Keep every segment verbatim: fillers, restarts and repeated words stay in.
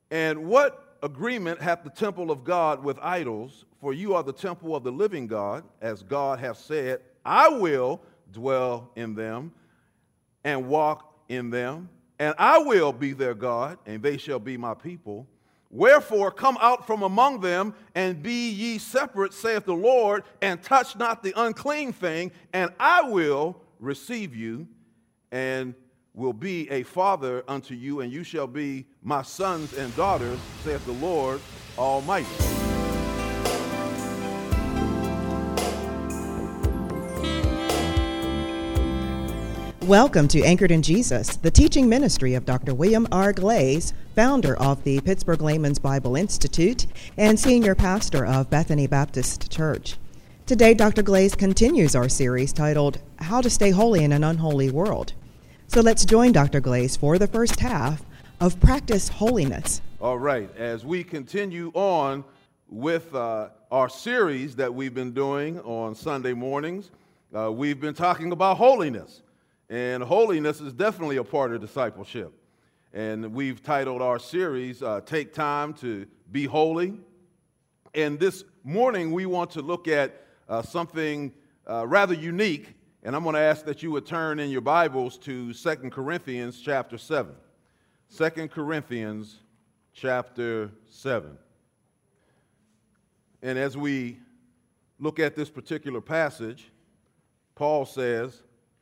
And what agreement hath the temple of God with idols? For you are the temple of the living God, as God hath said, I will dwell in them and walk in them, and I will be their God, and they shall be my people. Wherefore come out from among them, and be ye separate, saith the Lord, and touch not the unclean thing, and I will receive you, and will be a father unto you, and you shall be my sons and daughters, saith the Lord Almighty. Welcome to Anchored in Jesus, the teaching ministry of Doctor William R. Glaze, founder of the Pittsburgh Layman's Bible Institute and senior pastor of Bethany Baptist Church. Today, Doctor Glaze continues our series titled, How to Stay Holy in an Unholy World. So let's join Doctor Glaze for the first half of Practice Holiness. All right, as we continue on with uh, our series that we've been doing on Sunday mornings, uh, we've been talking about holiness. And holiness is definitely a part of discipleship. And we've titled our series, uh, Take Time to Be Holy. And this morning we want to look at uh, something uh, rather unique. And I'm going to ask that you would turn in your Bibles to Second Corinthians chapter seven. Second Corinthians chapter seven. And as we look at this particular passage, Paul says,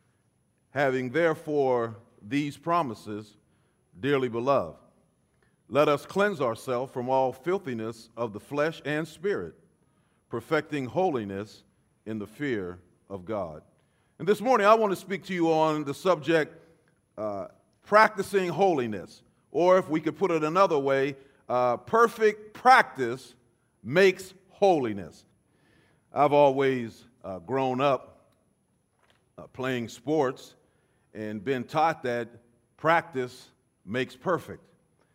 having therefore these promises, dearly beloved, let us cleanse ourselves from all filthiness of the flesh and spirit, perfecting holiness in the fear of God. And this morning I want to speak to you on the subject, uh, practicing holiness, or if we could put it another way, uh, perfect practice makes holiness. I've always uh, grown up uh, playing sports and been taught that practice makes perfect.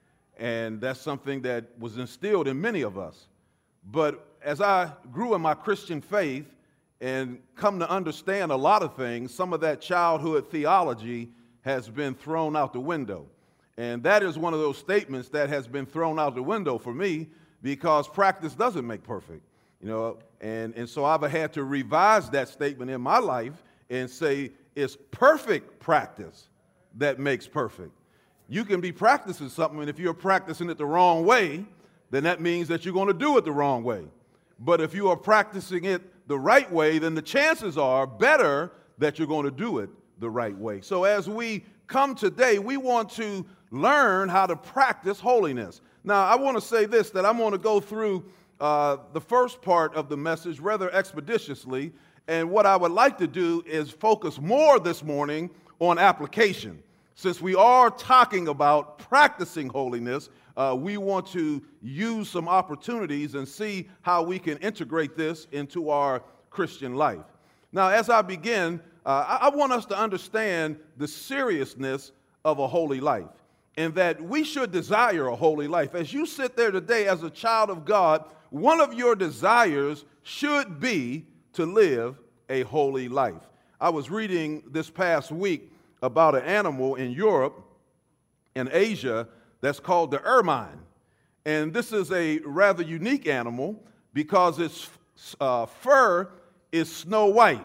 And that's something that was instilled in many of us. But as I grew in my Christian faith and come to understand a lot of things, some of that childhood theology has been thrown out the window. And that is one of those statements that has been thrown out the window for me, because practice doesn't make perfect. You know, and, and so I've had to revise that statement in my life and say, it's perfect practice that makes perfect. You can be practicing something, and if you're practicing it the wrong way, then that means that you're going to do it the wrong way. But if you are practicing it the right way, then the chances are better that you're going to do it the right way. So as we come today, we want to learn how to practice holiness. Now, I want to say this, that I'm going to go through uh, the first part of the message rather expeditiously. And what I would like to do is focus more this morning on application. Since we are talking about practicing holiness, uh, we want to use some opportunities and see how we can integrate this into our Christian life. Now, as I begin, uh, I want us to understand the seriousness of a holy life, and that we should desire a holy life. As you sit there today as a child of God, one of your desires should be to live a holy life. I was reading this past week about an animal in Europe and Asia that's called the ermine. And this is a rather unique animal because its uh, fur is snow white.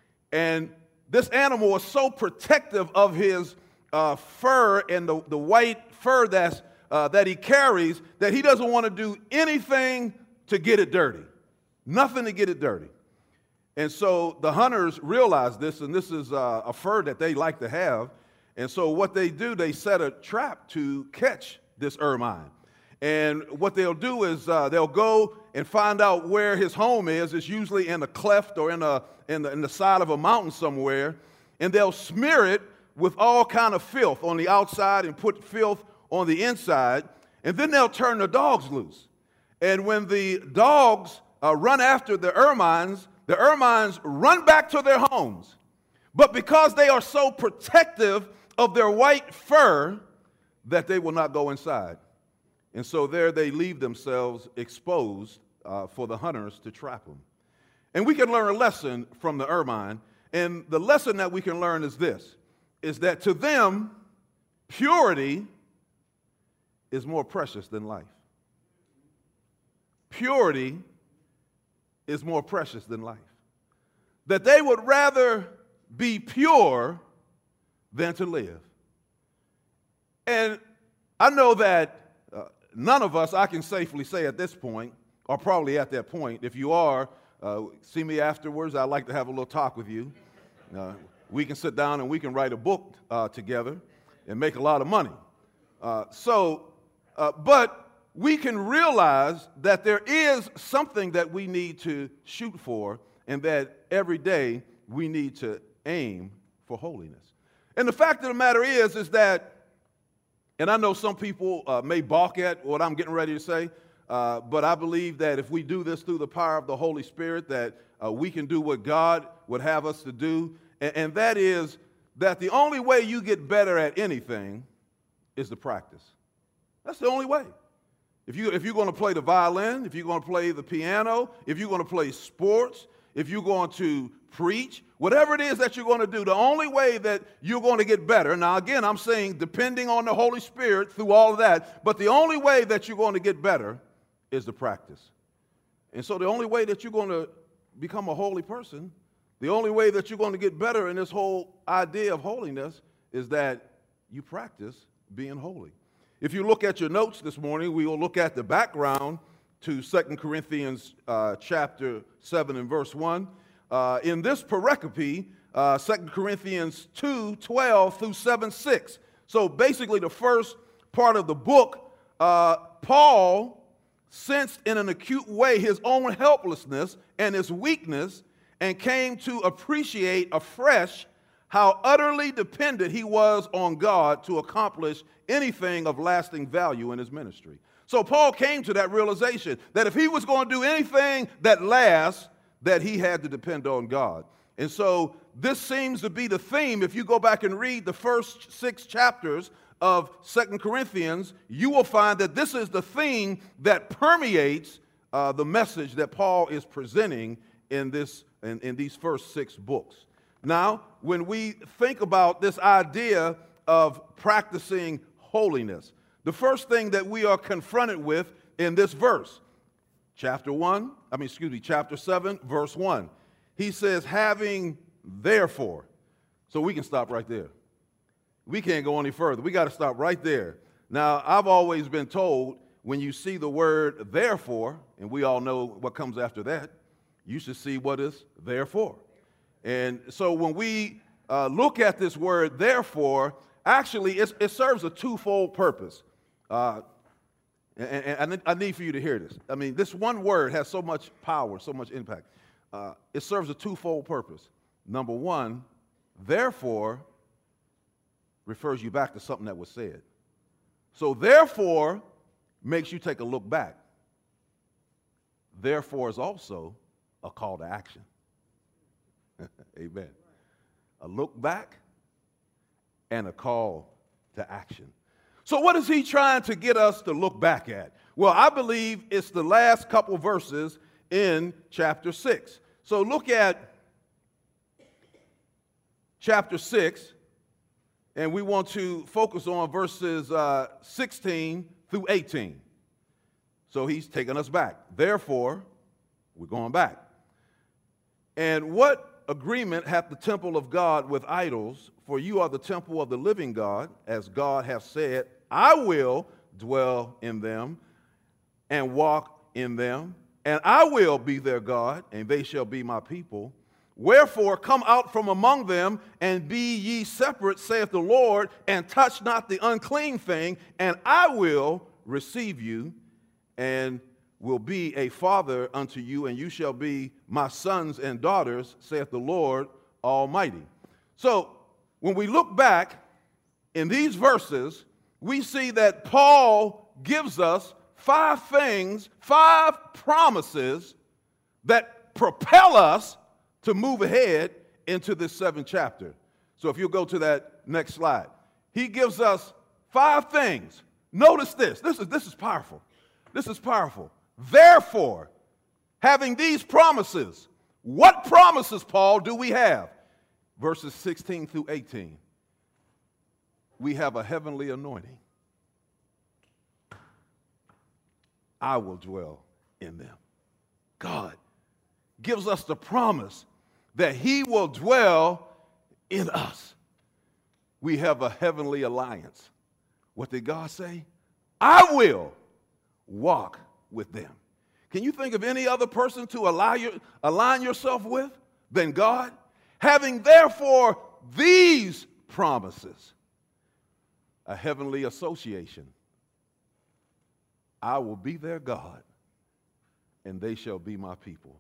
And this animal is so protective of his uh, fur and the, the white fur that's, uh, that he carries that he doesn't want to do anything to get it dirty. Nothing to get it dirty. And so the hunters realize this, and this is uh, a fur that they like to have. And so what they do, they set a trap to catch this ermine. And what they'll do is uh, they'll go and find out where his home is. It's usually in a cleft or in, a, in, the, in the side of a mountain somewhere. And they'll smear it with all kind of filth on the outside and put filth on the inside. And then they'll turn the dogs loose. And when the dogs uh, run after the ermines, the ermines run back to their homes. But because they are so protective of their white fur, that they will not go inside. And so there they leave themselves exposed uh, for the hunters to trap them. And we can learn a lesson from the ermine. And the lesson that we can learn is this, is that to them, purity is more precious than life. Purity is more precious than life. That they would rather be pure than to live. And I know that uh, none of us, I can safely say at this point, are probably at that point. If you are, uh, see me afterwards. I'd like to have a little talk with you. Uh, we can sit down and we can write a book uh, together and make a lot of money. Uh, so, uh, but we can realize that there is something that we need to shoot for, and that every day we need to aim for holiness. And the fact of the matter is, is that, and I know some people uh, may balk at what I'm getting ready to say, uh, but I believe that if we do this through the power of the Holy Spirit, that uh, we can do what God would have us to do, and, and that is that the only way you get better at anything is to practice. That's the only way. If, you, if you're going to play the violin, if you're going to play the piano, if you're going to play sports, if you're going to preach, whatever it is that you're going to do, the only way that you're going to get better, now again, I'm saying depending on the Holy Spirit through all of that, but the only way that you're going to get better is to practice. And so the only way that you're going to become a holy person, the only way that you're going to get better in this whole idea of holiness is that you practice being holy. If you look at your notes this morning, we will look at the background to Second Corinthians uh, chapter seven and verse one. Uh, in this pericope, uh, Second Corinthians two, twelve through seven, six. So basically the first part of the book, uh, Paul sensed in an acute way his own helplessness and his weakness, and came to appreciate afresh how utterly dependent he was on God to accomplish anything of lasting value in his ministry. So Paul came to that realization that if he was going to do anything that lasts, that he had to depend on God. And so this seems to be the theme. If you go back and read the first six chapters of Second Corinthians, you will find that this is the theme that permeates uh, the message that Paul is presenting in, this, in, in these first six books. Now, when we think about this idea of practicing holiness, the first thing that we are confronted with in this verse, chapter one, I mean, excuse me, chapter seven, verse one, he says, having therefore. So we can stop right there. We can't go any further. We got to stop right there. Now, I've always been told when you see the word therefore, and we all know what comes after that, you should see what is therefore. And so when we uh, look at this word therefore, actually it's, it serves a twofold purpose. Uh, and, and I need for you to hear this. I mean, this one word has so much power, so much impact. Uh, it serves a twofold purpose. Number one, therefore refers you back to something that was said. So therefore makes you take a look back. Therefore is also a call to action. Amen. A look back and a call to action. So what is he trying to get us to look back at? Well, I believe it's the last couple verses in chapter six. So look at chapter six, and we want to focus on verses uh, sixteen through eighteen. So he's taking us back. Therefore, we're going back. And what agreement hath the temple of God with idols? For you are the temple of the living God, as God hath said, I will dwell in them and walk in them, and I will be their God, and they shall be my people. Wherefore come out from among them, and be ye separate, saith the Lord, and touch not the unclean thing, and I will receive you, and will be a father unto you, and you shall be my sons and daughters, saith the Lord Almighty. So when we look back in these verses, we see that Paul gives us five things, five promises that propel us to move ahead into this seventh chapter. So if you'll go to that next slide. He gives us five things. Notice this. This is, this is powerful. This is powerful. Therefore, having these promises, what promises, Paul, do we have? Verses sixteen through eighteen. We have a heavenly anointing. I will dwell in them. God gives us the promise that he will dwell in us. We have a heavenly alliance. What did God say? I will walk with them. Can you think of any other person to align, your, align yourself with than God? Having therefore these promises, a heavenly association. I will be their God, and they shall be my people.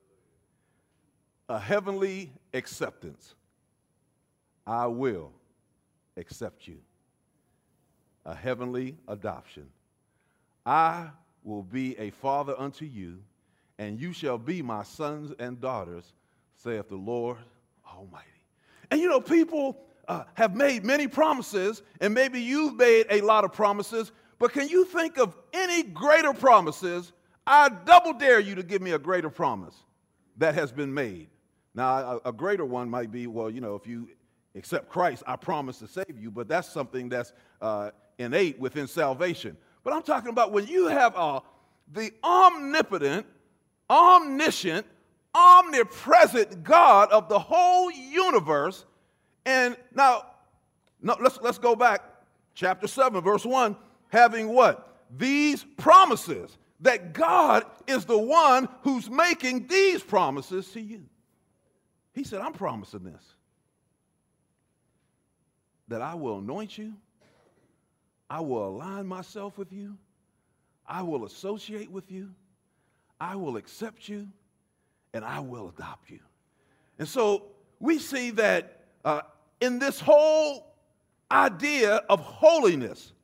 A heavenly acceptance. I will accept you. A heavenly adoption. I will be a father unto you, and you shall be my sons and daughters, saith the Lord Almighty. And you know, people uh, have made many promises, and maybe you've made a lot of promises, but can you think of any greater promises? I double dare you to give me a greater promise that has been made. Now, a, a greater one might be, well, you know, if you accept Christ, I promise to save you, but that's something that's uh, innate within salvation. But I'm talking about when you have uh, the omnipotent, omniscient, omnipresent God of the whole universe. And now, no, let's, let's go back. Chapter seven, verse one, having what? These promises, that God is the one who's making these promises to you. He said, I'm promising this, that I will anoint you, I will align myself with you, I will associate with you, I will accept you, and I will adopt you. And so we see that uh, in this whole idea of holiness,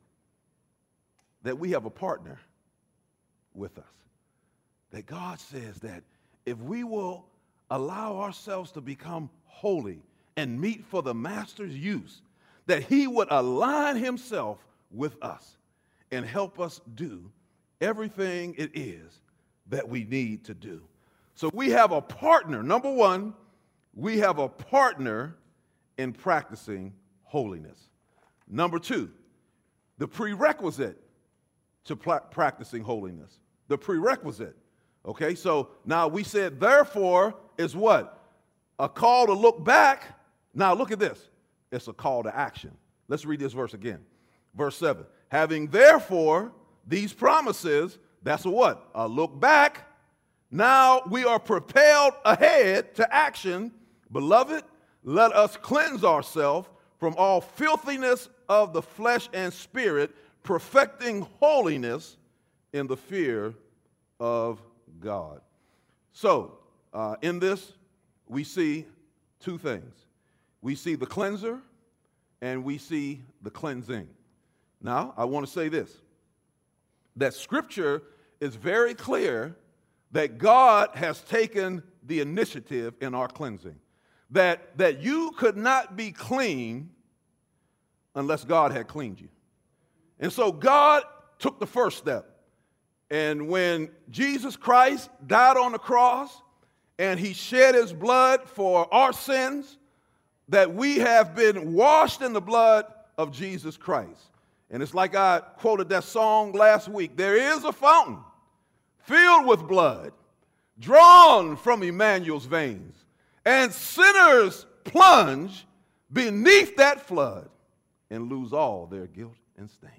that we have a partner with us. That God says that if we will allow ourselves to become holy and meet for the master's use, that he would align himself with us and help us do everything it is that we need to do. So we have a partner. Number one, we have a partner in practicing holiness. Number two, the prerequisite to pl- practicing holiness. The prerequisite. Okay, so now we said, therefore, is what? A call to look back. Now look at this. It's a call to action. Let's read this verse again. Verse seven. Having therefore these promises, that's a what? A look back. Now we are propelled ahead to action. Beloved, let us cleanse ourselves from all filthiness of the flesh and spirit, perfecting holiness in the fear of God. So, uh, in this, we see two things. We see the cleanser, and we see the cleansing. Now, I want to say this, that Scripture is very clear that God has taken the initiative in our cleansing, that, that you could not be clean unless God had cleaned you. And so God took the first step. And when Jesus Christ died on the cross and he shed his blood for our sins, that we have been washed in the blood of Jesus Christ. And it's like I quoted that song last week. There is a fountain filled with blood, drawn from Emmanuel's veins, and sinners plunge beneath that flood and lose all their guilt and stain.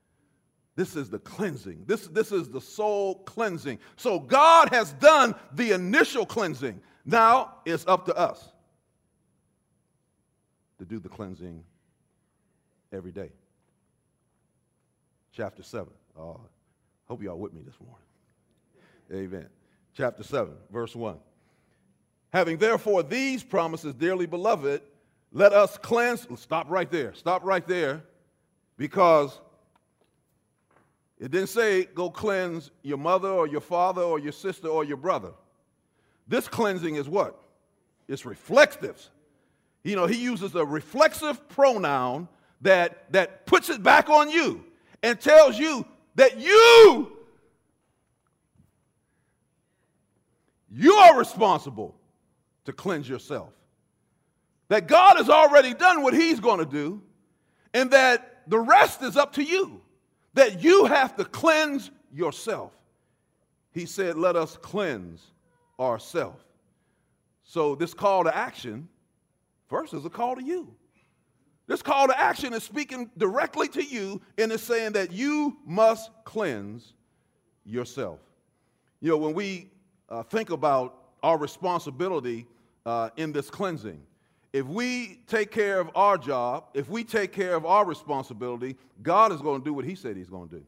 This is the cleansing. This, this is the soul cleansing. So God has done the initial cleansing. Now it's up to us to do the cleansing every day. Chapter seven. Oh, hope y'all with me this morning. Amen. Chapter seven, verse one. Having therefore these promises, dearly beloved, let us cleanse. Stop right there. Stop right there. Because it didn't say go cleanse your mother or your father or your sister or your brother. This cleansing is what? It's reflective. You know, he uses a reflexive pronoun that, that puts it back on you and tells you that you, you are responsible to cleanse yourself. That God has already done what he's going to do, and that the rest is up to you. That you have to cleanse yourself. he said, let us cleanse ourselves. So this call to action, first, is a call to you. This call to action is speaking directly to you, and it's saying that you must cleanse yourself. You know, when we uh, think about our responsibility uh, in this cleansing, if we take care of our job, if we take care of our responsibility, God is going to do what he said he's going to do.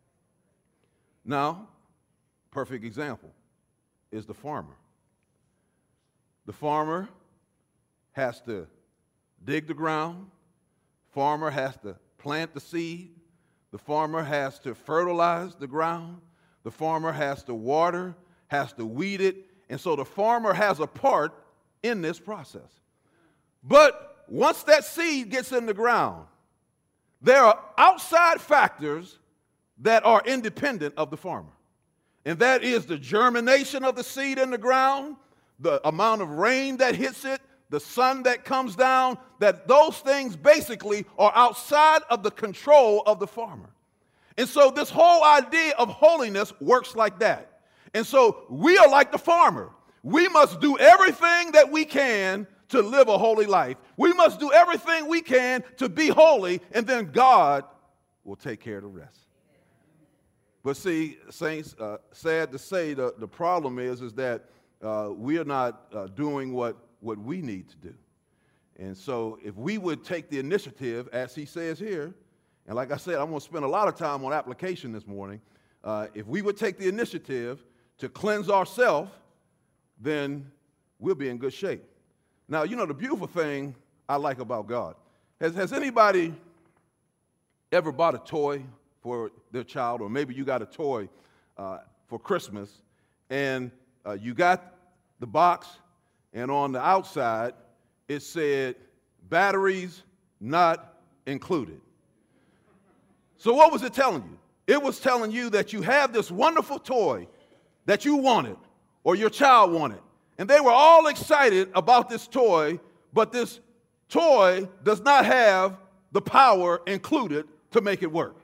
Now, perfect example is the farmer. The farmer has to dig the ground. Farmer has to plant the seed. The farmer has to fertilize the ground. The farmer has to water, has to weed it. And so the farmer has a part in this process. But once that seed gets in the ground, there are outside factors that are independent of the farmer. And that is the germination of the seed in the ground, the amount of rain that hits it, the sun that comes down, that those things basically are outside of the control of the farmer. And so this whole idea of holiness works like that. And so we are like the farmer. We must do everything that we can to live a holy life. We must do everything we can to be holy, and then God will take care of the rest. But see, saints, uh, sad to say, the, the problem is, is that uh, we are not uh, doing what, what we need to do. And so if we would take the initiative, as he says here, and like I said, I'm going to spend a lot of time on application this morning. Uh, if we would take the initiative to cleanse ourselves, then we'll be in good shape. Now, you know, the beautiful thing I like about God, has, has anybody ever bought a toy for their child, or maybe you got a toy uh, for Christmas, and uh, you got the box, and on the outside, it said, batteries not included. So what was it telling you? It was telling you that you have this wonderful toy that you wanted, or your child wanted. And they were all excited about this toy, but this toy does not have the power included to make it work.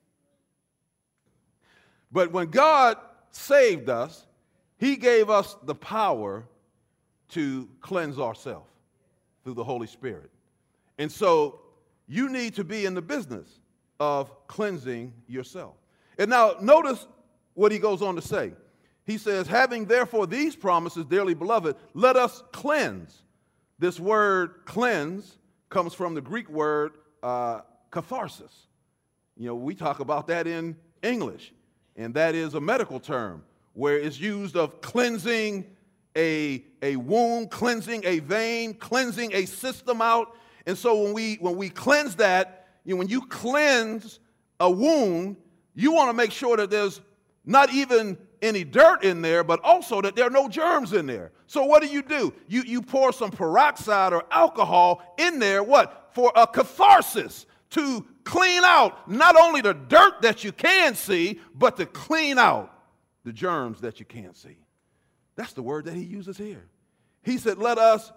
But when God saved us, he gave us the power to cleanse ourselves through the Holy Spirit. And so you need to be in the business of cleansing yourself. And now notice what he goes on to say. He says, having therefore these promises, dearly beloved, let us cleanse. This word cleanse comes from the Greek word uh, catharsis. You know, we talk about that in English, and that is a medical term where it's used of cleansing a, a wound, cleansing a vein, cleansing a system out. And so when we, when we cleanse that, you know, when you cleanse a wound, you want to make sure that there's not even any dirt in there, but also that there are no germs in there. So what do you do? You, you pour some peroxide or alcohol in there, what? For a catharsis, to clean out not only the dirt that you can see, but to clean out the germs that you can't see. That's the word that he uses here. He said, let us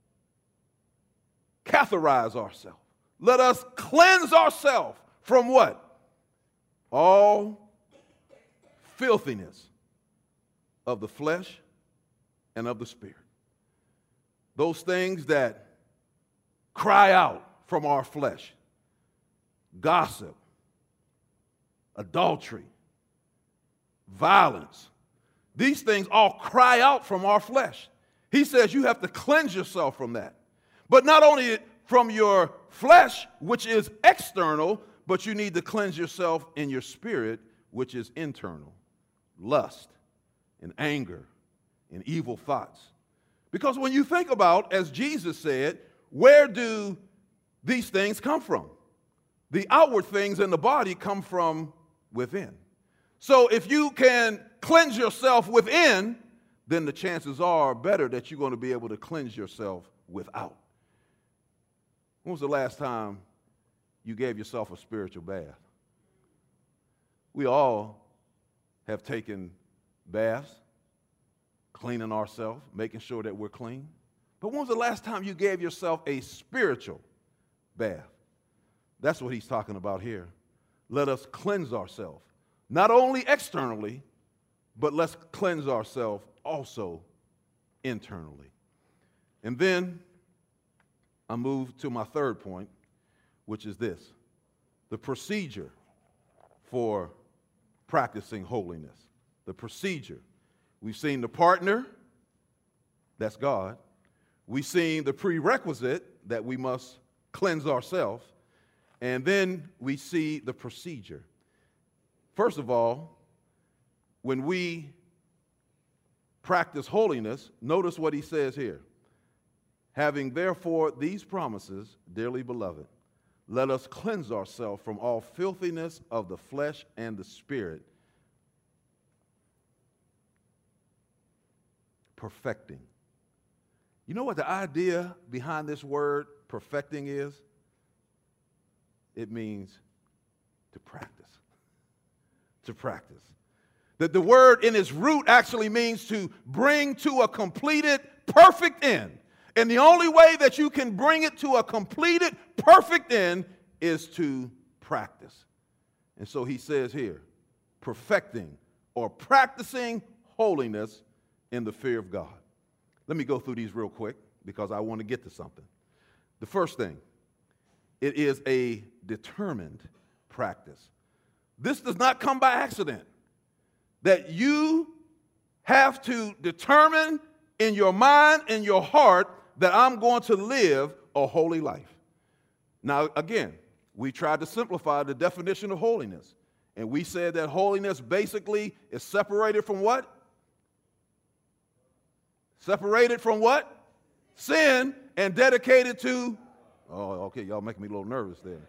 catharize ourselves. Let us cleanse ourselves from what? All filthiness of the flesh and of the spirit. Those things that cry out from our flesh. Gossip, adultery, violence. These things all cry out from our flesh. He says you have to cleanse yourself from that. But not only from your flesh, which is external, but you need to cleanse yourself in your spirit, which is internal. Lust and anger and evil thoughts. Because when you think about, as Jesus said, where do these things come from? The outward things in the body come from within. So if you can cleanse yourself within, then the chances are better that you're going to be able to cleanse yourself without. When was the last time you gave yourself a spiritual bath? We all have taken baths, cleaning ourselves, making sure that we're clean. But when was the last time you gave yourself a spiritual bath? That's what he's talking about here. Let us cleanse ourselves, not only externally, but let's cleanse ourselves also internally. And then I move to my third point, which is this: the procedure for practicing holiness. The procedure. We've seen the partner, that's God. We've seen the prerequisite, that we must cleanse ourselves. And then we see the procedure. First of all, when we practice holiness, notice what he says here. Having therefore these promises, dearly beloved, let us cleanse ourselves from all filthiness of the flesh and the spirit, perfecting. You know what the idea behind this word perfecting is? It means to practice. To practice. That the word in its root actually means to bring to a completed, perfect end. And the only way that you can bring it to a completed, perfect end is to practice. And so he says here, perfecting or practicing holiness in the fear of God. Let me go through these real quick because I want to get to something. The first thing, it is a determined practice. This does not come by accident. That you have to determine in your mind and your heart that I'm going to live a holy life. Now, again, we tried to simplify the definition of holiness. And we said that holiness basically is separated from what? Separated from what? Sin, and dedicated to, oh, okay, y'all making me a little nervous there.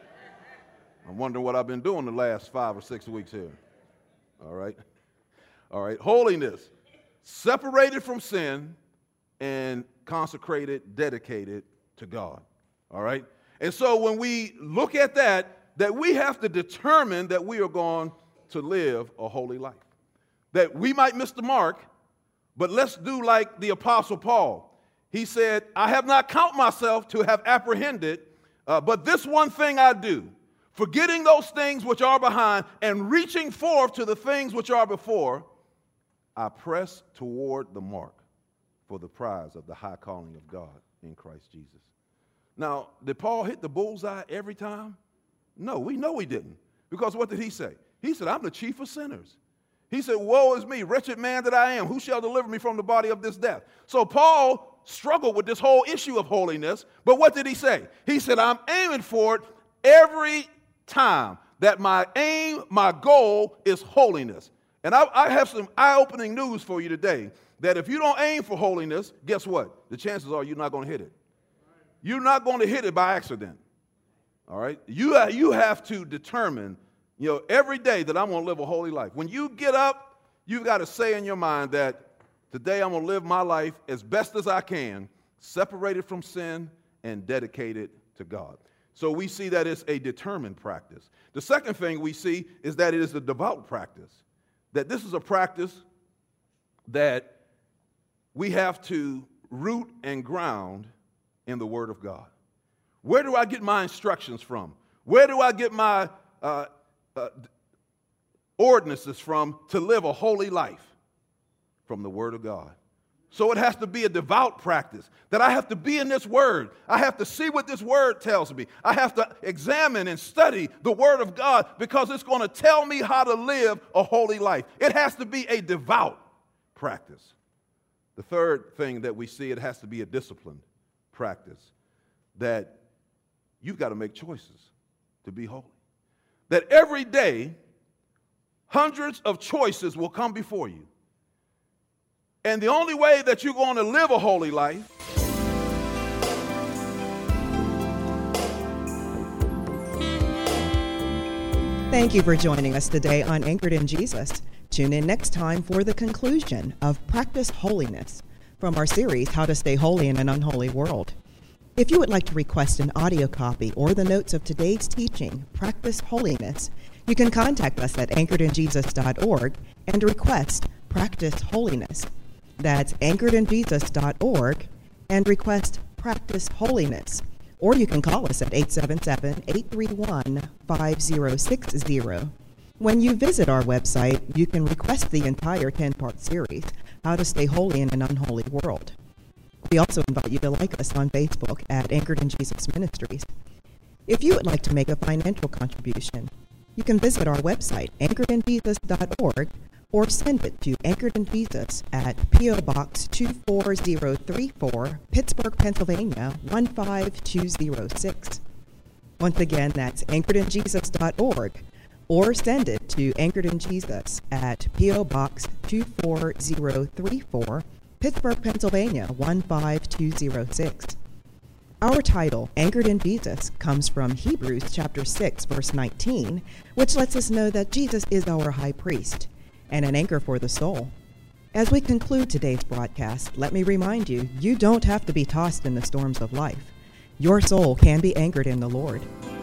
I'm wondering what I've been doing the last five or six weeks here. All right. All right. Holiness, separated from sin and consecrated, dedicated to God. All right. And so when we look at that, that we have to determine that we are going to live a holy life. That we might miss the mark, but let's do like the Apostle Paul. He said, I have not count myself to have apprehended, uh, but this one thing I do, forgetting those things which are behind and reaching forth to the things which are before, I press toward the mark for the prize of the high calling of God in Christ Jesus. Now, did Paul hit the bullseye every time? No, we know he didn't. Because what did he say? He said, I'm the chief of sinners. He said, woe is me, wretched man that I am. Who shall deliver me from the body of this death? So Paul struggled with this whole issue of holiness. But what did he say? He said, I'm aiming for it every time. That my aim, my goal is holiness. And I, I have some eye-opening news for you today. That if you don't aim for holiness, guess what? The chances are you're not going to hit it. You're not going to hit it by accident. All right? You, you have to determine, you know, every day that I'm going to live a holy life. When you get up, you've got to say in your mind that today I'm going to live my life as best as I can, separated from sin and dedicated to God. So we see that it's a determined practice. The second thing we see is that it is a devout practice. That this is a practice that we have to root and ground in the Word of God. Where do I get my instructions from? Where do I get my uh, uh, ordinances from to live a holy life? From the Word of God. So it has to be a devout practice, that I have to be in this Word. I have to see what this Word tells me. I have to examine and study the Word of God because it's going to tell me how to live a holy life. It has to be a devout practice. The third thing that we see, it has to be a disciplined practice, that you've got to make choices to be holy. That every day, hundreds of choices will come before you. And the only way that you're going to live a holy life Thank you for joining us today on Anchored in Jesus. Tune in next time for the conclusion of Practice Holiness from our series, How to Stay Holy in an Unholy World. If you would like to request an audio copy or the notes of today's teaching, Practice Holiness, you can contact us at anchored in jesus dot org and request Practice Holiness. That's anchored in jesus dot org and request Practice Holiness. Or you can call us at eight seven seven, eight three one, five zero six zero. When you visit our website, you can request the entire ten-part series, How to Stay Holy in an Unholy World. We also invite you to like us on Facebook at Anchored in Jesus Ministries. If you would like to make a financial contribution, you can visit our website, anchored in jesus dot org, or send it to Anchored in Jesus at P O Box two four zero three four, Pittsburgh, Pennsylvania one five two zero six. Once again, that's anchored in jesus dot org, or send it to Anchored in Jesus at P O Box two four zero three four, Pittsburgh, Pennsylvania one five two zero six. Our title, Anchored in Jesus, comes from Hebrews chapter six, verse nineteen, which lets us know that Jesus is our high priest and an anchor for the soul. As we conclude today's broadcast, let me remind you, you don't have to be tossed in the storms of life. Your soul can be anchored in the Lord.